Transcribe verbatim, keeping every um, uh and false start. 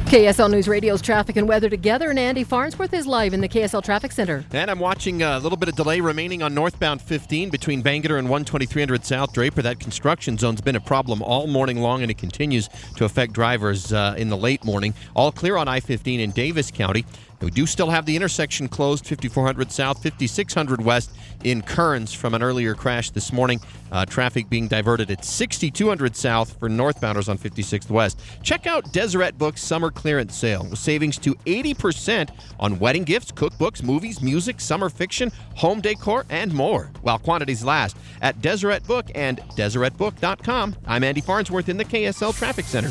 K S L News Radio's traffic and weather together, and Andy Farnsworth is live in the K S L Traffic Center. And I'm watching a little bit of delay remaining on northbound fifteen between Bangerter and one twenty-three hundred South Draper. That construction zone's been a problem all morning long, and it continues to affect drivers uh, in the late morning. All clear on I fifteen in Davis County. We do still have the intersection closed, fifty-four hundred South, fifty-six hundred West in Kearns from an earlier crash this morning. Uh, traffic being diverted at sixty-two hundred South for northbounders on fifty-sixth West. Check out Deseret Books Summer Clearance Sale with savings to eighty percent on wedding gifts, cookbooks, movies, music, summer fiction, home decor, and more while quantities last at Deseret Book and Deseret Book dot com. I'm Andy Farnsworth in the K S L Traffic Center.